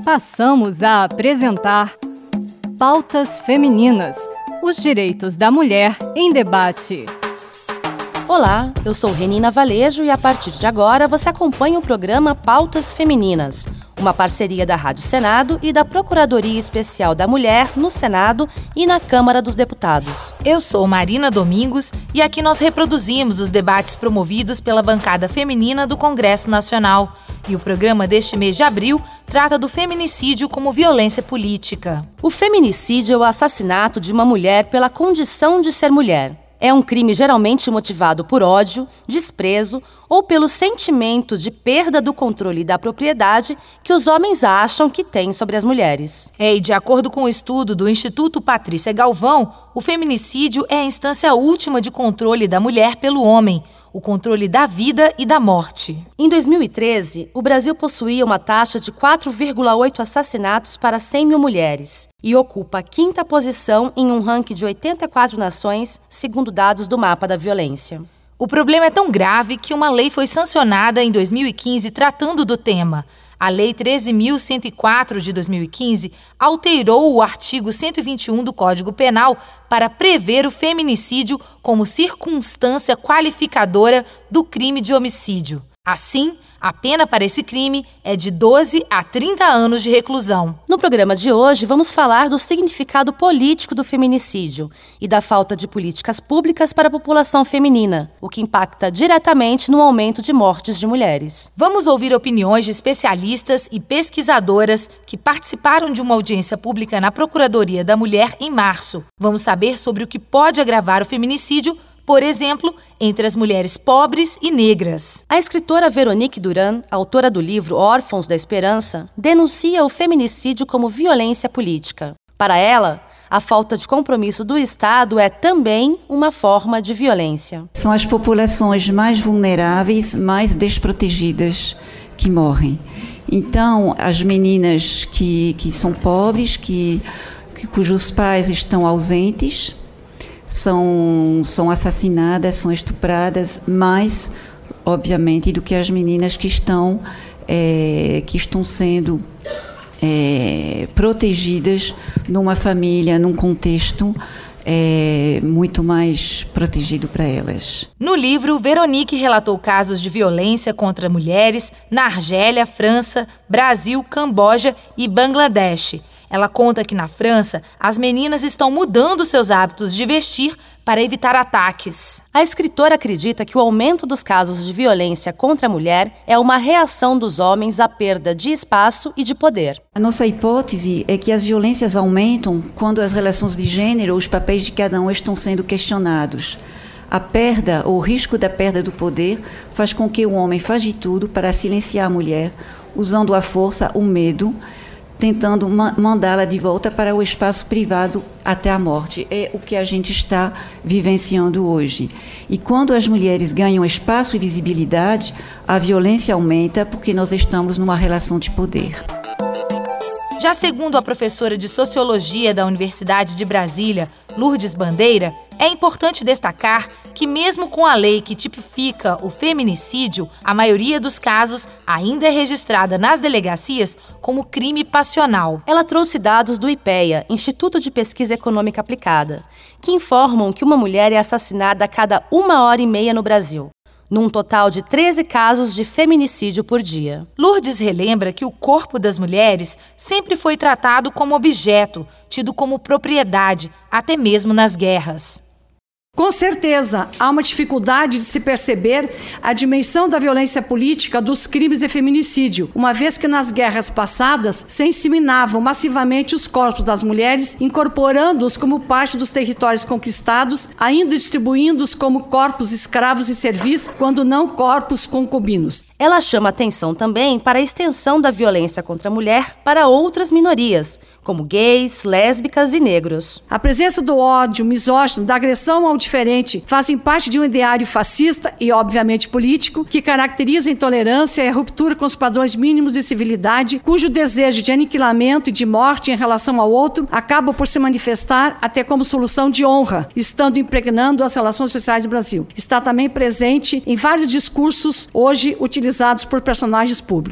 Passamos a apresentar Pautas Femininas, os direitos da mulher em debate. Olá, eu sou Renina Valejo e a partir de agora você acompanha o programa Pautas Femininas, uma parceria da Rádio Senado e da Procuradoria Especial da Mulher no Senado e na Câmara dos Deputados. Eu sou Marina Domingos e aqui nós reproduzimos os debates promovidos pela bancada feminina do Congresso Nacional. E o programa deste mês de abril trata do feminicídio como violência política. O feminicídio é o assassinato de uma mulher pela condição de ser mulher. É um crime geralmente motivado por ódio, desprezo ou pelo sentimento de perda do controle da propriedade que os homens acham que têm sobre as mulheres. E de acordo com o estudo do Instituto Patrícia Galvão, o feminicídio é a instância última de controle da mulher pelo homem, o controle da vida e da morte. Em 2013, o Brasil possuía uma taxa de 4,8 assassinatos para 100 mil mulheres e ocupa a 5ª posição em um ranking de 84 nações, segundo dados do Mapa da Violência. O problema é tão grave que uma lei foi sancionada em 2015 tratando do tema. A Lei 13.104 de 2015 alterou o artigo 121 do Código Penal para prever o feminicídio como circunstância qualificadora do crime de homicídio. Assim, a pena para esse crime é de 12 a 30 anos de reclusão. No programa de hoje, vamos falar do significado político do feminicídio e da falta de políticas públicas para a população feminina, o que impacta diretamente no aumento de mortes de mulheres. Vamos ouvir opiniões de especialistas e pesquisadoras que participaram de uma audiência pública na Procuradoria da Mulher em março. Vamos saber sobre o que pode agravar o feminicídio, por exemplo, entre as mulheres pobres e negras. A escritora Veronique Duran, autora do livro Órfãos da Esperança, denuncia o feminicídio como violência política. Para ela, a falta de compromisso do Estado é também uma forma de violência. São as populações mais vulneráveis, mais desprotegidas que morrem. Então, as meninas que são pobres, cujos pais estão ausentes, são assassinadas, são estupradas, mais, obviamente, do que as meninas que estão sendo protegidas numa família, num contexto muito mais protegido para elas. No livro, Veronique relatou casos de violência contra mulheres na Argélia, França, Brasil, Camboja e Bangladesh. Ela conta que na França, as meninas estão mudando seus hábitos de vestir para evitar ataques. A escritora acredita que o aumento dos casos de violência contra a mulher é uma reação dos homens à perda de espaço e de poder. A nossa hipótese é que as violências aumentam quando as relações de gênero, os papéis de cada um estão sendo questionados. A perda, ou o risco da perda do poder, faz com que o homem faça de tudo para silenciar a mulher, usando a força, o medo, tentando mandá-la de volta para o espaço privado até a morte. É o que a gente está vivenciando hoje. E quando as mulheres ganham espaço e visibilidade, a violência aumenta porque nós estamos numa relação de poder. Já segundo a professora de Sociologia da Universidade de Brasília, Lourdes Bandeira, é importante destacar que mesmo com a lei que tipifica o feminicídio, a maioria dos casos ainda é registrada nas delegacias como crime passional. Ela trouxe dados do IPEA, Instituto de Pesquisa Econômica Aplicada, que informam que uma mulher é assassinada a cada 1h30 no Brasil, num total de 13 casos de feminicídio por dia. Lourdes relembra que o corpo das mulheres sempre foi tratado como objeto, tido como propriedade, até mesmo nas guerras. Com certeza, há uma dificuldade de se perceber a dimensão da violência política dos crimes de feminicídio, uma vez que nas guerras passadas se inseminavam massivamente os corpos das mulheres, incorporando-os como parte dos territórios conquistados, ainda distribuindo-os como corpos escravos e servis, quando não corpos concubinos. Ela chama atenção também para a extensão da violência contra a mulher para outras minorias, como gays, lésbicas e negros. A presença do ódio misógino, da agressão ao diferente, fazem parte de um ideário fascista e, obviamente, político, que caracteriza a intolerância e a ruptura com os padrões mínimos de civilidade, cujo desejo de aniquilamento e de morte em relação ao outro acaba por se manifestar até como solução de honra, estando impregnando as relações sociais do Brasil. Está também presente em vários discursos hoje utilizados por personagens públicos.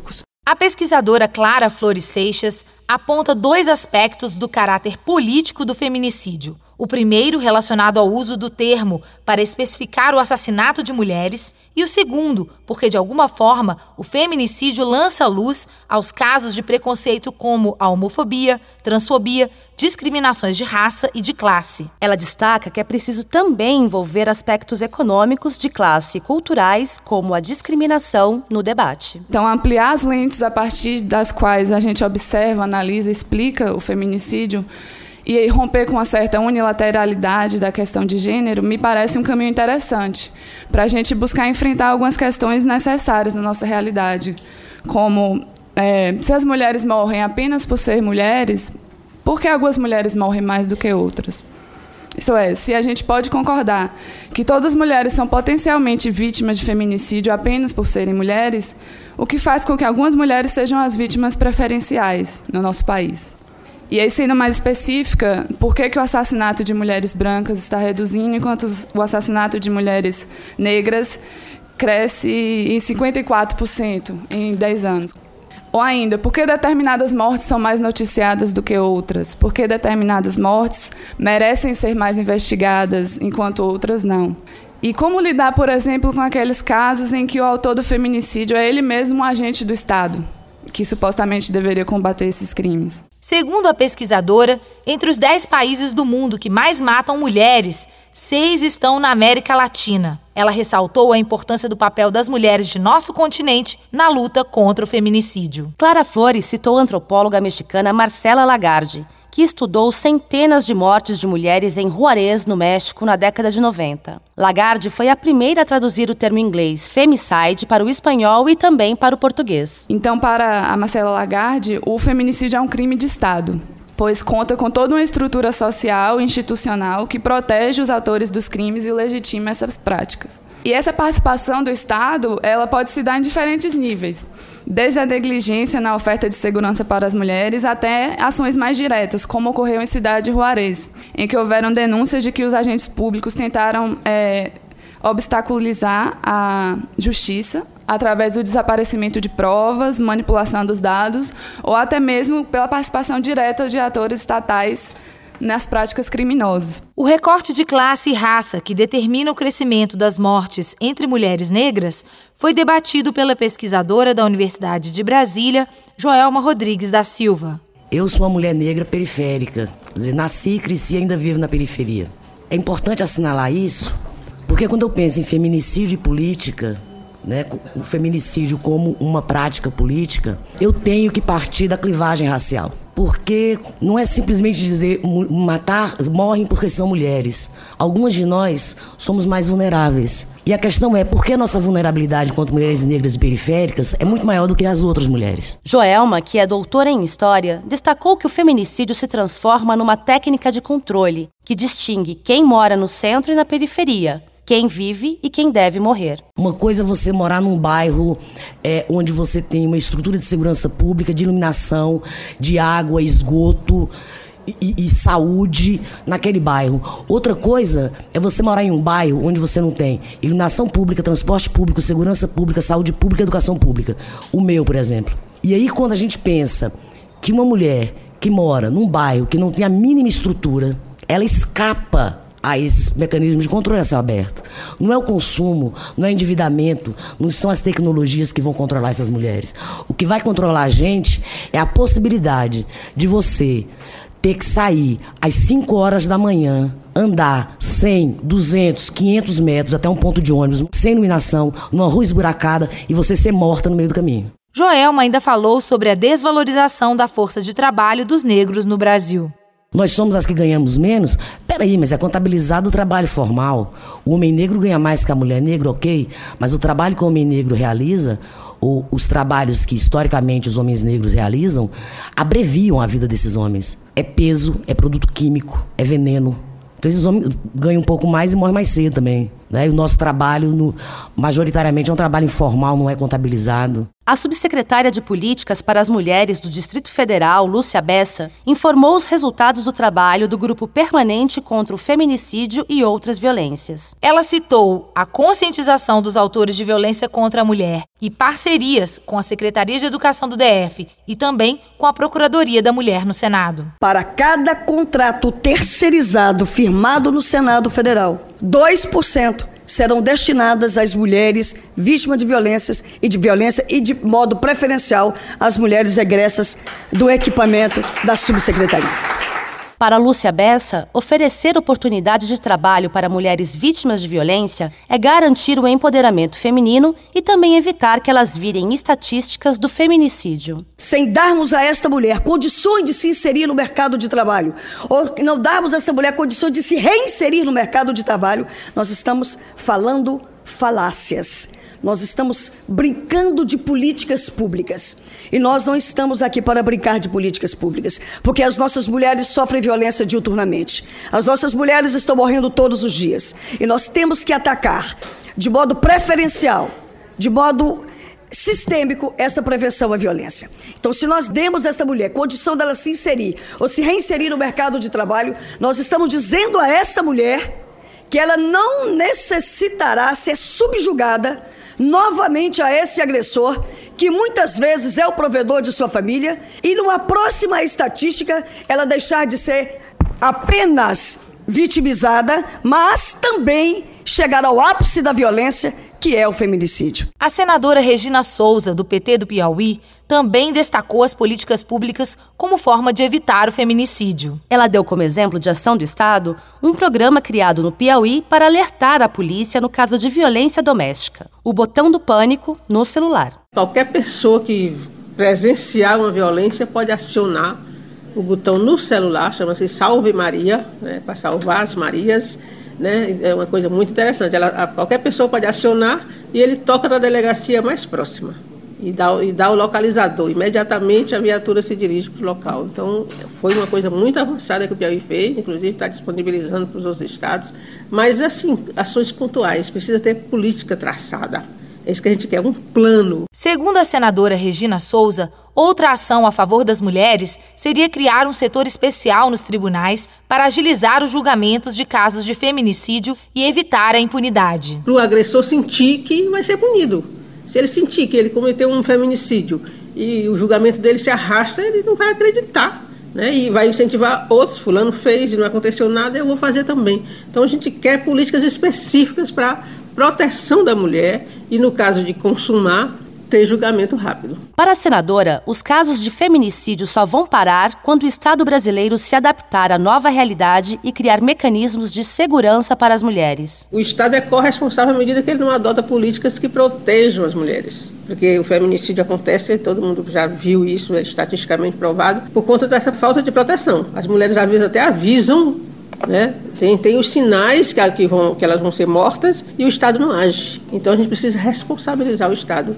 A pesquisadora Clara Flores Seixas aponta 2 aspectos do caráter político do feminicídio. O primeiro, relacionado ao uso do termo para especificar o assassinato de mulheres, e o segundo, porque de alguma forma o feminicídio lança luz aos casos de preconceito como a homofobia, transfobia, discriminações de raça e de classe. Ela destaca que é preciso também envolver aspectos econômicos, de classe e culturais, como a discriminação, no debate. Então, ampliar as lentes a partir das quais a gente observa, analisa, explica o feminicídio e romper com uma certa unilateralidade da questão de gênero, me parece um caminho interessante para a gente buscar enfrentar algumas questões necessárias na nossa realidade, como se as mulheres morrem apenas por ser mulheres, por que algumas mulheres morrem mais do que outras? Isso é, se a gente pode concordar que todas as mulheres são potencialmente vítimas de feminicídio apenas por serem mulheres, o que faz com que algumas mulheres sejam as vítimas preferenciais no nosso país. E aí, sendo mais específica, por que o assassinato de mulheres brancas está reduzindo, enquanto o assassinato de mulheres negras cresce em 54% em 10 anos? Ou ainda, por que determinadas mortes são mais noticiadas do que outras? Por que determinadas mortes merecem ser mais investigadas, enquanto outras não? E como lidar, por exemplo, com aqueles casos em que o autor do feminicídio é ele mesmo um agente do Estado, que supostamente deveria combater esses crimes? Segundo a pesquisadora, entre os 10 países do mundo que mais matam mulheres, 6 estão na América Latina. Ela ressaltou a importância do papel das mulheres de nosso continente na luta contra o feminicídio. Clara Flores citou a antropóloga mexicana Marcela Lagarde, que estudou centenas de mortes de mulheres em Juárez, no México, na década de 90. Lagarde foi a primeira a traduzir o termo inglês femicide para o espanhol e também para o português. Então, para a Marcela Lagarde, o feminicídio é um crime de Estado, pois conta com toda uma estrutura social e institucional que protege os autores dos crimes e legitima essas práticas. E essa participação do Estado, ela pode se dar em diferentes níveis, desde a negligência na oferta de segurança para as mulheres até ações mais diretas, como ocorreu em Cidade de Juárez, em que houveram denúncias de que os agentes públicos tentaram obstaculizar a justiça através do desaparecimento de provas, manipulação dos dados, ou até mesmo pela participação direta de atores estatais nas práticas criminosas. O recorte de classe e raça que determina o crescimento das mortes entre mulheres negras foi debatido pela pesquisadora da Universidade de Brasília, Joelma Rodrigues da Silva. Eu sou uma mulher negra periférica, quer dizer, nasci e cresci e ainda vivo na periferia. É importante assinalar isso, porque quando eu penso em feminicídio e política, né, o feminicídio como uma prática política, eu tenho que partir da clivagem racial. Porque não é simplesmente dizer morrem porque são mulheres. Algumas de nós somos mais vulneráveis. E a questão é por que a nossa vulnerabilidade enquanto mulheres negras e periféricas é muito maior do que as outras mulheres. Joelma, que é doutora em História, destacou que o feminicídio se transforma numa técnica de controle que distingue quem mora no centro e na periferia, quem vive e quem deve morrer. Uma coisa é você morar num bairro onde você tem uma estrutura de segurança pública, de iluminação, de água, esgoto e saúde naquele bairro. Outra coisa é você morar em um bairro onde você não tem iluminação pública, transporte público, segurança pública, saúde pública, educação pública. O meu, por exemplo. E aí, quando a gente pensa que uma mulher que mora num bairro que não tem a mínima estrutura, ela escapa a esses mecanismos de controle a céu aberto. Não é o consumo, não é o endividamento, não são as tecnologias que vão controlar essas mulheres. O que vai controlar a gente é a possibilidade de você ter que sair às 5 horas da manhã, andar 100, 200, 500 metros até um ponto de ônibus, sem iluminação, numa rua esburacada e você ser morta no meio do caminho. Joelma ainda falou sobre a desvalorização da força de trabalho dos negros no Brasil. Nós somos as que ganhamos menos? Peraí, mas é contabilizado o trabalho formal. O homem negro ganha mais que a mulher negra, ok? Mas o trabalho que o homem negro realiza, ou os trabalhos que historicamente os homens negros realizam, abreviam a vida desses homens. É peso, é produto químico, é veneno. Então esses homens ganham um pouco mais e morrem mais cedo também. né? E o nosso trabalho, majoritariamente, é um trabalho informal, não é contabilizado. A subsecretária de Políticas para as Mulheres do Distrito Federal, Lúcia Bessa, informou os resultados do trabalho do Grupo Permanente contra o Feminicídio e Outras Violências. Ela citou a conscientização dos autores de violência contra a mulher e parcerias com a Secretaria de Educação do DF e também com a Procuradoria da Mulher no Senado. Para cada contrato terceirizado firmado no Senado Federal, 2% serão destinadas às mulheres vítimas de violência e de modo preferencial às mulheres egressas do equipamento da subsecretaria. Para Lúcia Bessa, oferecer oportunidade de trabalho para mulheres vítimas de violência é garantir o empoderamento feminino e também evitar que elas virem estatísticas do feminicídio. Sem darmos a esta mulher condições de se inserir no mercado de trabalho, ou não darmos a essa mulher condições de se reinserir no mercado de trabalho, nós estamos falando falácias. Nós estamos brincando de políticas públicas. E nós não estamos aqui para brincar de políticas públicas, porque as nossas mulheres sofrem violência diuturnamente. As nossas mulheres estão morrendo todos os dias. E nós temos que atacar de modo preferencial, de modo sistêmico, essa prevenção à violência. Então, se nós demos a esta mulher condição dela se inserir ou se reinserir no mercado de trabalho, nós estamos dizendo a essa mulher que ela não necessitará ser subjugada novamente a esse agressor, que muitas vezes é o provedor de sua família, e numa próxima estatística, ela deixar de ser apenas vitimizada, mas também chegar ao ápice da violência, que é o feminicídio. A senadora Regina Souza, do PT do Piauí, também destacou as políticas públicas como forma de evitar o feminicídio. Ela deu como exemplo de ação do Estado um programa criado no Piauí para alertar a polícia no caso de violência doméstica. O botão do pânico no celular. Qualquer pessoa que presenciar uma violência pode acionar o botão no celular, chama-se Salve Maria, né, para salvar as Marias. Né? É uma coisa muito interessante. Qualquer pessoa pode acionar e ele toca na delegacia mais próxima e dá o localizador. Imediatamente a viatura se dirige para o local. Então, foi uma coisa muito avançada que o Piauí fez, inclusive está disponibilizando para os outros estados. Mas, assim, ações pontuais, precisa ter política traçada. É isso que a gente quer, um plano. Segundo a senadora Regina Souza, outra ação a favor das mulheres seria criar um setor especial nos tribunais para agilizar os julgamentos de casos de feminicídio e evitar a impunidade. Para o agressor sentir que vai ser punido. Se ele sentir que ele cometeu um feminicídio e o julgamento dele se arrasta, ele não vai acreditar, né? E vai incentivar outros. Fulano fez e não aconteceu nada, eu vou fazer também. Então a gente quer políticas específicas para proteção da mulher e, no caso de consumar, ter julgamento rápido. Para a senadora, os casos de feminicídio só vão parar quando o Estado brasileiro se adaptar à nova realidade e criar mecanismos de segurança para as mulheres. O Estado é corresponsável à medida que ele não adota políticas que protejam as mulheres. Porque o feminicídio acontece, todo mundo já viu isso, é estatisticamente provado, por conta dessa falta de proteção. As mulheres às vezes até avisam, né? Tem os sinais que elas vão ser mortas e o Estado não age. Então a gente precisa responsabilizar o Estado.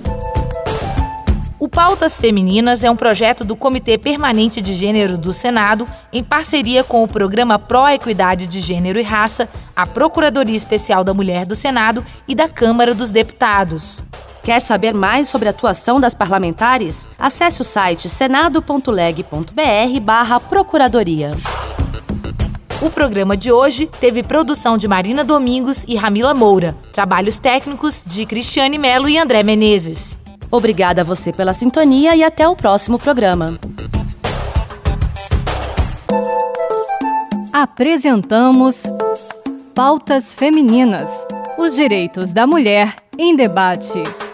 O Pautas Femininas é um projeto do Comitê Permanente de Gênero do Senado, em parceria com o Programa Pró-Equidade de Gênero e Raça, a Procuradoria Especial da Mulher do Senado e da Câmara dos Deputados. Quer saber mais sobre a atuação das parlamentares? Acesse o site senado.leg.br/procuradoria. O programa de hoje teve produção de Marina Domingos e Ramila Moura, trabalhos técnicos de Cristiane Melo e André Menezes. Obrigada a você pela sintonia e até o próximo programa. Apresentamos Pautas Femininas, os direitos da mulher em debate.